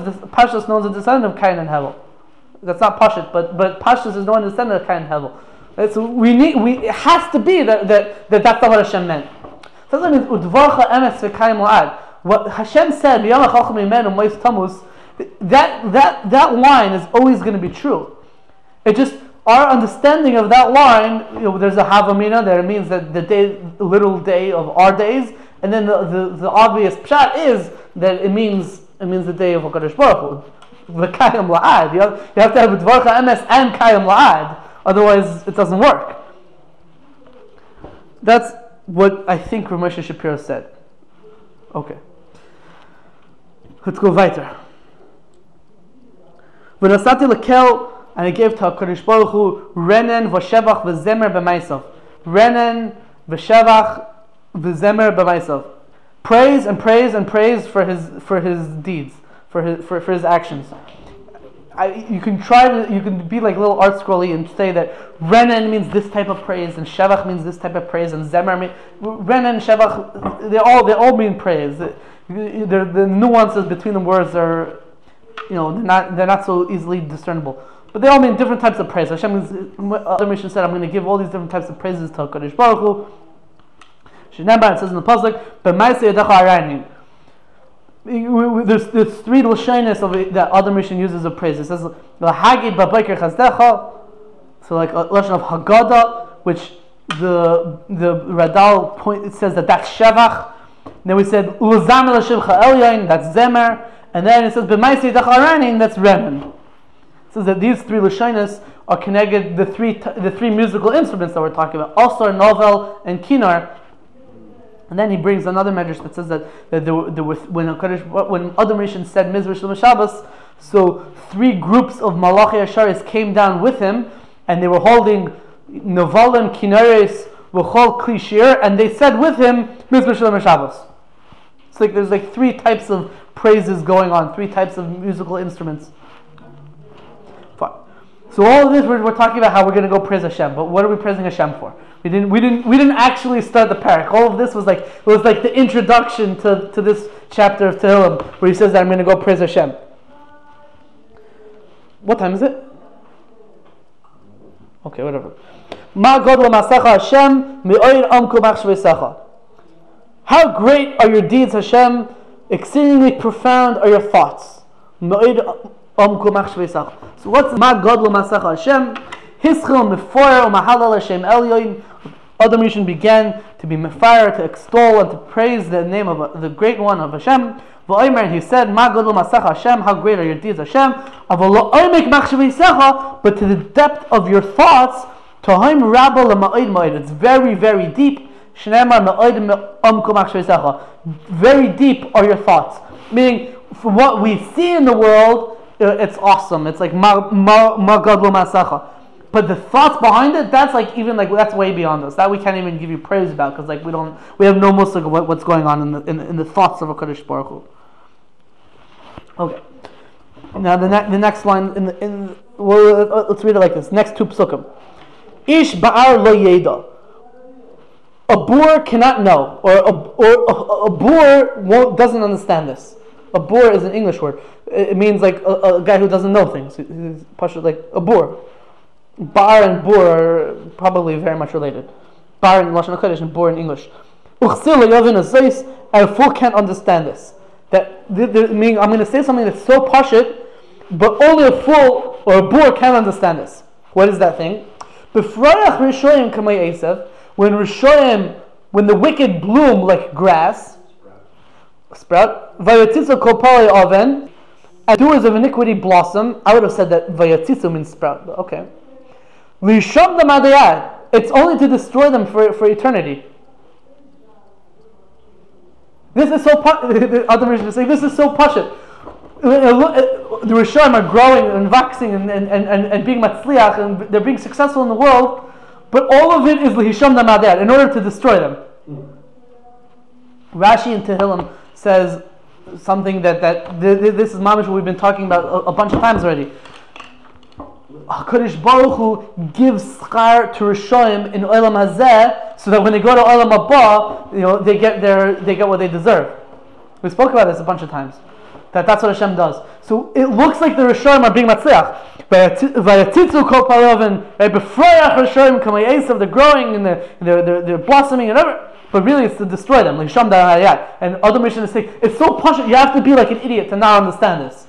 Pashas, no one's a descendant of Cain and Hevel. That's not Pashas, but Pashas is no one descendant of Cain and Hevel. Right? So it has to be that's not what Hashem meant. So that means udvarcha emes v'kayim la'ad. What Hashem said, that line is always going to be true. It just, our understanding of that line, there's a havamina there. It means that the little day of our days, and then the obvious pshat is that it means the day of HaKadosh Baruch Hu. V'kayim la'ad. You have to have udvarcha emes and kayim la'ad. Otherwise, it doesn't work. That's what I think Rav Moshe Shapiro said. Okay. Let's go weiter. V'nasati lekel, and I gave to HaKadosh Baruch Hu renen v'shevach v'zemer b'maisav. Renen v'shevach v'zemer b'maisav. Praise and praise and praise for his deeds, for his actions. You can be like a little art scrolly and say that Renen means this type of praise and Shevach means this type of praise and Zemer means Renen, Shevach, they all mean praise. The nuances between the words are, they're not so easily discernible. But they all mean different types of praise. Hashem, other mission said, I'm going to give all these different types of praises to HaKadosh Baruch Hu. It says in the pasuk, "B'maaseh yadecha arayni." There's three lashonos of that other mission uses of praise. It says "Lahagid b'boker chazdecha," so like a lashon of Haggadah, which the Radal point, it says that's Shevach. Then we said "Uzamer l'shivcha elyon," that's Zemer, and then it says "B'maaseh yadecha arayni," that's Remen. It says that these three lashonos are connected, the three musical instruments that we're talking about, Asar, Novel, and Kinar. And then he brings another medrash that says that there were when Adam Rishon said Mizrash Shabbos, so three groups of Malachi Asharis came down with him, and they were holding Novalim, Kinares, V'chol Kli Shir, and they said with him Mizrash Shabbos. It's like there's like three types of praises going on, three types of musical instruments. Fine. So all of this we're talking about how we're going to go praise Hashem, but what are we praising Hashem for? We didn't actually start the parak. All of this was like the introduction to this chapter of Tehillim, where he says that I'm going to go praise Hashem. What time is it? Okay, whatever. Ma godlo masecha Hashem me'oir amku machshvesecha. How great are your deeds, Hashem! Exceedingly profound are your thoughts. Me'oir amku machshvesecha. So what's ma godlo masecha Hashem? Hischil mefoyer u'mahalal Hashem elyon. Adam Rishon began to be mefayer, to extol and to praise the name of the great one of Hashem. V'omer, he said, "Ma godol masecha Hashem, how great are your deeds, Hashem? Avol la'omek machshaveisecha, but to the depth of your thoughts, tohaim rabba l'ma'od ma'od. It's very, very deep. Shneimar ma'od amku machshaveisecha. Very deep are your thoughts. Meaning, for what we see in the world, it's awesome. It's like ma godol masecha. But the thoughts behind it, that's way beyond us. That we can't even give you praise about, because we have no musig of what's going on in the thoughts of HaKadosh Baruch Hu. Okay. Now the next line let's read it like this. Next two psukim. Ish ba'ar lo yeda. A boor cannot know, or a boor doesn't understand this. A boor is an English word. It means like a guy who doesn't know things. He's like a boor. Bar and bor are probably very much related. Bar in Lashon HaKodesh and bor in English. A fool can't understand this. Meaning, I'm going to say something that's so pashut, but only a fool or a bor can understand this. What is that thing? When the wicked bloom like grass, sprout. Oven, and doers of iniquity blossom. I would have said that vayatitzu means sprout, but okay. It's only to destroy them for eternity. This is so the other Rishon is saying this is so pashut. The Rishonim are growing and waxing and being matzliach, and they're being successful in the world, but all of it is lihisham damadiyad, in order to destroy them. Rashi in Tehillim says something that this is mamish what we've been talking about a bunch of times already. HaKadosh Baruch Hu gives schar to Rishonim in Olam Hazeh, so that when they go to Olam Haba, they get what they deserve. We spoke about this a bunch of times. That's what Hashem does. So it looks like the Rishonim are being matzliach, Vayatitzu kol palovin, right? Befroyach Rishoyim kamei Esav, they're growing and they're blossoming and whatever. But really, it's to destroy them. Like Sham Da'ayat. And other missions say it's so posh. You have to be like an idiot to not understand this.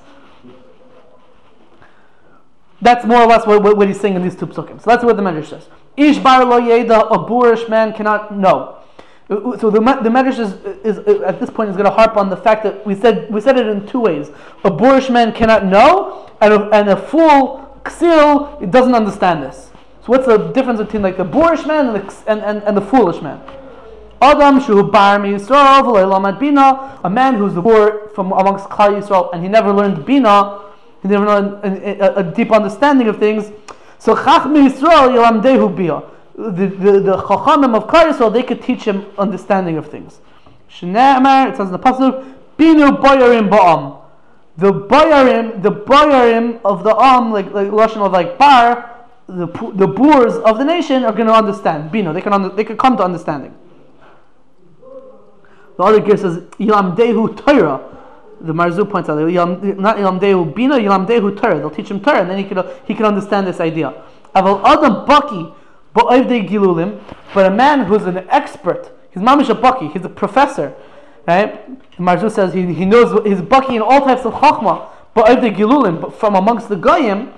That's more or less what he's saying in these two psukim. So that's what the Medrash says. Ish bar lo yeda, a boorish man cannot know. So the Medrash is at this point is going to harp on the fact that we said it in two ways. A boorish man cannot know, and a fool ksil doesn't understand this. So what's the difference between like the boorish man and the foolish man? Adam shu bar mi Yisrael v'lo lamad bina, a man who's the boor from amongst Klal Yisrael and he never learned bina. He never learned a deep understanding of things. So Chachmei Yisrael Yilamdehu Bia. The Chachamim of Klal Yisrael, they could teach him understanding of things. Shne'emar, it says in the pasuk, Binu Boyarim Ba'am. The Boyarim of the like Lashon of like Bar, the boors of the nation are going to understand. Binu, they can come to understanding. The other gear says Yilamdehu Torah. The Marzu points out, not Yilamdehu Bina, Yilamdehu Torah. They'll teach him Torah, and then he can understand this idea. Aval Adam Baki, Ba'avdei Gilulim, but a man who's an expert, he's mamish a Baki, he's a professor, right? The Marzu says he knows, he's Baki in all types of Chachma, Ba'avdei Gilulim, but from amongst the Goyim,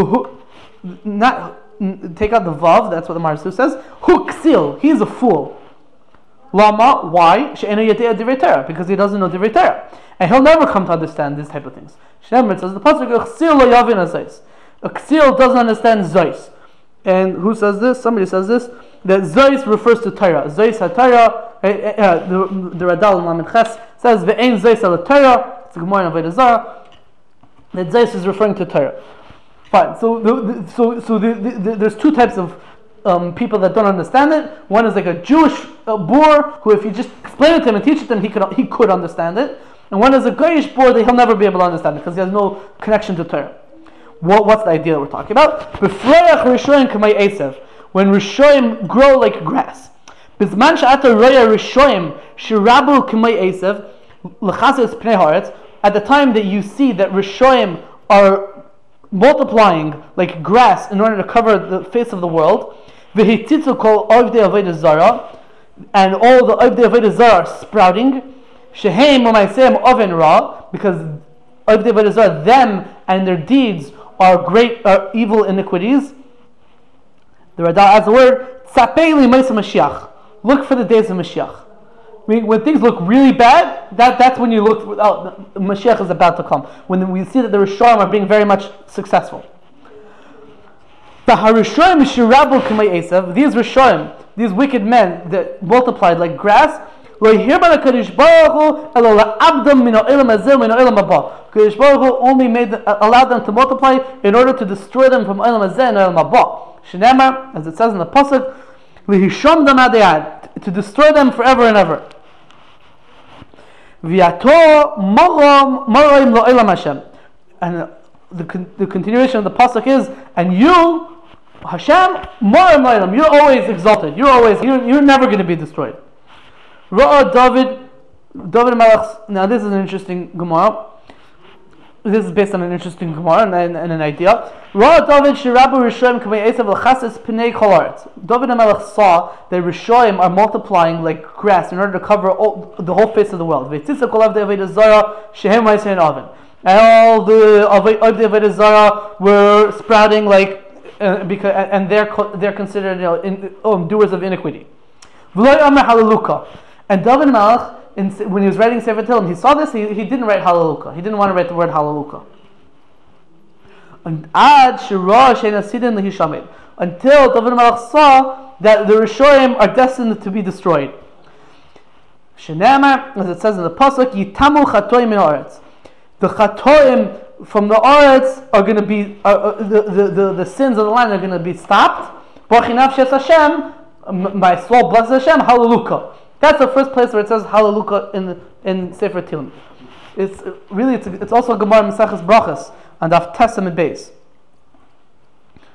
take out the Vav, that's what the Marzu says, Hu Ksil, he's a fool. Lama, why? Because he doesn't know Divrei Torah. And he'll never come to understand these type of things. Shneimar says the pasuk Ksil lo yavin hazos. A Ksil doesn't understand Zos. And who says this? Somebody says this. That Zos refers to Torah. Zos HaTorah. The Radal in Lamed Ches says ve'ein Zos al Torah. It's a Gemara in Avodah Zarah. That Zos is referring to Torah. Fine. So there's two types of people that don't understand it. One is like a Jewish boor who, if you just explain it to him and teach it to him, he could understand it. And one is a Goyish boor that he'll never be able to understand it because he has no connection to Torah. What's the idea that we're talking about? Befroyach Rishoyim kamei Esav, when Rishoyim grow like grass. Bizman she'ata roya Rishoyim shirabu kamei Esav l'chases pnei haaretz. At the time that you see that Rishoyim are multiplying like grass in order to cover the face of the world, v'hititzu kol avdei avodah zara, and all the avdei avodah zara are sprouting. Shehem u'maiseim oven ra, because avdei avodah zara, them and their deeds are evil iniquities. The Radal adds the word tzapei li'mais Mashiach. Look for the days of Mashiach. When things look really bad, that's when you look. Mashiach is about to come. When we see that the Rishonim are being very much successful. The Harishonim shirabu kamei Esav. These Rishonim, these wicked men that multiplied like grass. Kadosh Baruch Hu only allowed them to multiply in order to destroy them from Olam Hazeh and Olam Haba. Shneimar, as it says in the pasuk, lihishom dam adayad, to destroy them forever and ever. V'yato morim lo Olam Hashem, and the continuation of the pasuk is, and you, Hashem, morim lo Olam, you're always exalted. You're never going to be destroyed. Ra'ah David Melech. Now this is an interesting Gemara. This is based on an interesting Gemara and an idea. Ra'ah David shirabu Rishoyim kamei Esav l'chases pnei kol haaretz. David Melech saw that Rishoyim are multiplying like grass in order to cover the whole face of the world. V'tzitzak kol avdei avodah zara shehem ma'asein oven. And all the avdei avodah zara were sprouting and they're considered doers of iniquity. V'lo amar halaluka. And David Melech, when he was writing Sefer Tehillim, he saw this, he didn't write Hallelujah. He didn't want to write the word Hallelujah. Until David Melech saw that the Rishoyim are destined to be destroyed. Shenamar, as it says in the pasuk, Yitamu chatoim min haaretz. The chatoim from the haaretz are going to be the sins of the land are going to be stopped. B'chinav shes Hashem, my soul blesses Hashem. Hallelujah. That's the first place where it says Hallelujah in Sefer Tehillim. It's also a Gemara Maseches Brachos and Daf Testament base.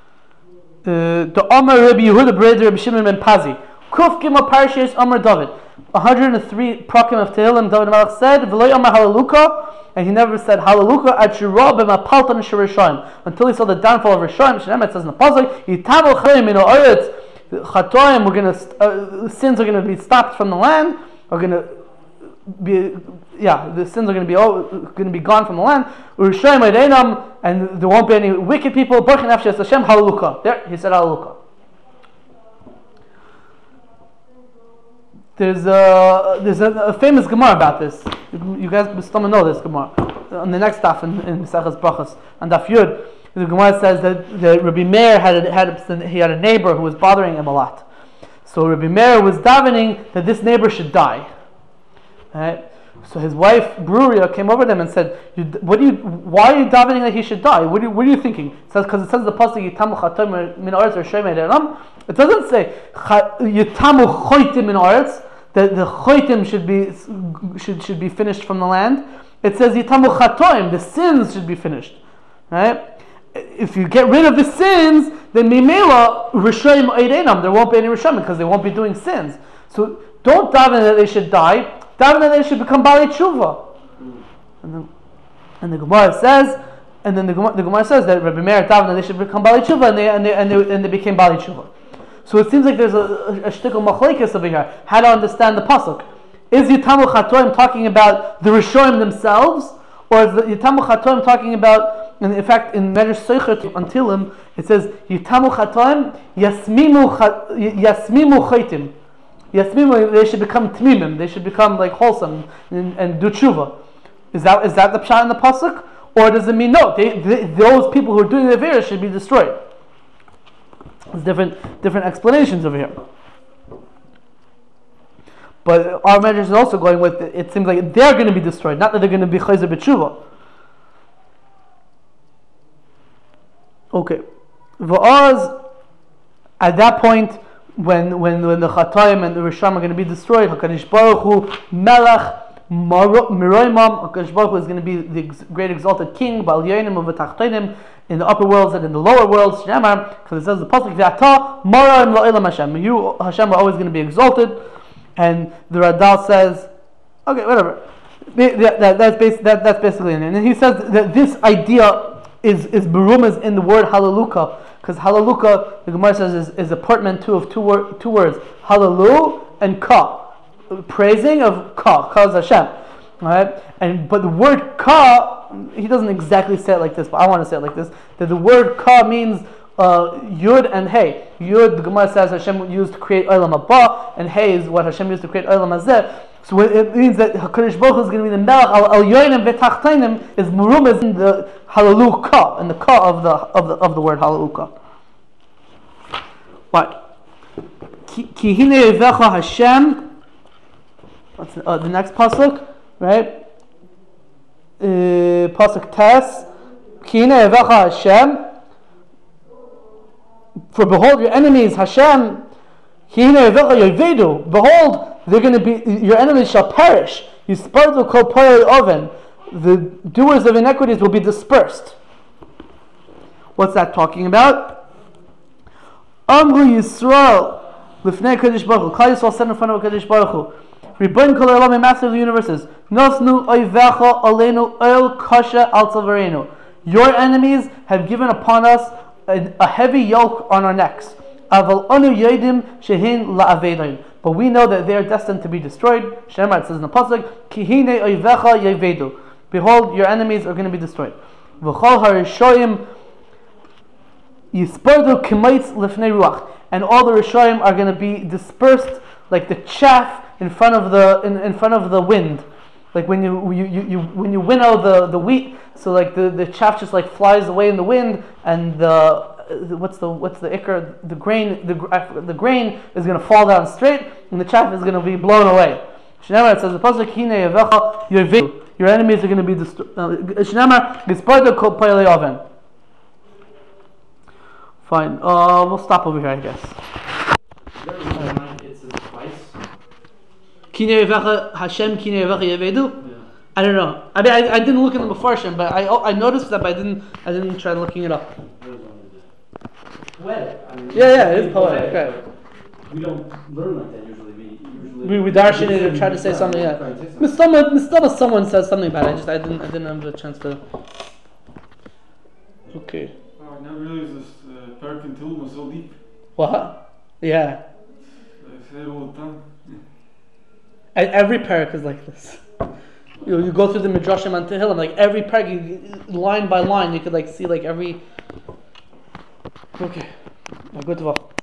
The Omer Rabbi Yehuda Breder Rabbi Shimon ben Pazi. Kuf Gimel Parshas Omer David. 103 prakim of Tehillim, David Melech said, "V'lo yomar halaluka," and he never said halaluka at shira b'mapaltan shirishayim, until he saw the downfall of Rishayim. Shneimar, it says in the pasuk, "Yitavu chayim min ha'aretz." Chatoim, sins are going to be stopped from the land. Are going to be, the sins are going to be gone from the land. Urishayim Eideinam, and there won't be any wicked people. Baruch Nafshi Hashem halaluka. There, he said halaluka. There's a famous Gemara about this. You guys still know this Gemara. On the next daf in Maseches Brachos, on daf Yud, the Gemara says that Rabbi Meir had a neighbor who was bothering him a lot. So Rabbi Meir was davening that this neighbor should die. Right? So his wife Bruria came over to him and said, "Why are you davening that he should die? What are you thinking?" It says because it says the pasuk Yitamu Chatoim min Haaretz or Shemei De'elam. It doesn't say Yitamu Choitim min Haaretz, that the Choitim should be finished from the land. It says Yitamu Chatoim, the sins should be finished. Right? If you get rid of the sins, then Mimela Rishayim Eideinam, there won't be any Rishayim because they won't be doing sins. So don't daven that they should die. Daven that they should become Bali Tshuva. And the Gemara says, the Gemara says that Rabbi Meir daven that they should become Bali Tshuva, and they became Bali Tshuva. So it seems like there's a shtickle machlekes over here. How to understand the pasuk? Is Yitamu Chatoim talking about the Rishonim themselves, or is the Yitamu Chatoim talking about? And in fact, in Medrash Soichet on Tehillim, it says Yitamu Chatoim Yasmimu Chaitim. Yasmimu, they should become tmimim. They should become like wholesome and do tshuva. Is that the pshat in the pasuk, or does it mean no? Those people who are doing the avera should be destroyed. There's different explanations over here. But our Medrash is also going with it seems like they're going to be destroyed, not that they're going to be chayzer b'tshuva. Okay, Va'az, at that point, when the Chatoim and the Risham are going to be destroyed, HaKadosh Baruch Hu Melech Miroimam, HaKadosh Baruch Hu is going to be the great exalted King, Ba'al Yoinim of V'tachtainim, in the upper worlds and in the lower worlds, Shneimar, because it says the pasuk V'ata Maraim La'olam Hashem. You, Hashem, are always going to be exalted, and the Radal says, okay, whatever. That's basically it. And then he says that this idea is berumas in the word halaluka, because halaluka, the Gemara says, is a portmanteau of two words, halalu and ka, praising of ka is Hashem, right? But the word ka, he doesn't exactly say it like this, but I want to say it like this, that the word ka means yud and hey. Yud, the Gemara says Hashem used to create olam haba, and hey is what Hashem used to create olam hazeh. So it means that HaKadosh Baruch Hu is going to be the Melech al Yoinim v'tachtainim is murum in the halalu ka, and the ka of the word halalu ka. Right. Ki hine yevecha Hashem. What's the next pasuk? Right. Pasuk tes. Ki hine yevecha Hashem. For behold your enemies Hashem. Ki hine yevecha yovedu. Behold, they're going to be, your enemies shall perish. Yispardu kol poyei oven. The doers of iniquities will be dispersed. What's that talking about? Amru Yisrael lifnei Kadosh Baruch Hu. Klal Yisrael said in front of Kadosh Baruch Hu, Ribono kol haolam, master of the universes, Nosnu oivecha aleinu oil kasha al tzavareinu. Your enemies have given upon us a heavy yoke on our necks. Aval anu yodim shehin la'avedain. But we know that they are destined to be destroyed. Shemar, it says in the pasuk, Ki hine oivecha yevedu. Behold, your enemies are going to be destroyed. V'chol harishoyim yispardu k'maitz lifnei ruach. And all the rishoyim are going to be dispersed like the chaff in front of the wind. Like when you winnow the wheat, so like the chaff just like flies away in the wind, and what's the ikar? The grain is going to fall down straight, and the chaff is going to be blown away. Shneimar, it says the pasuk hine yevecha yovedu. Your enemies are going to be destroyed. Shneimar gispardu kol poyei oven. Fine. We'll stop over here, I guess. It says twice. Hine yevecha Hashem, hine yevecha yovedu. I don't know. I mean, I didn't look in the Mefarshim, but I noticed that, but I didn't try looking it up. Poetic. I mean, Yeah, it is poetic. Okay. We don't learn like that usually. We usually we darshan it or try to say something. Yeah, Mistama, someone says something bad. I didn't have the chance to. Okay. Oh, I never realized this Perk and Tilm was so deep. What? Yeah. I say it all the time. Every parak is like this. You go through the Midrashim and Tehillim, like every parak, line by line, you could like see like every. Okay, good to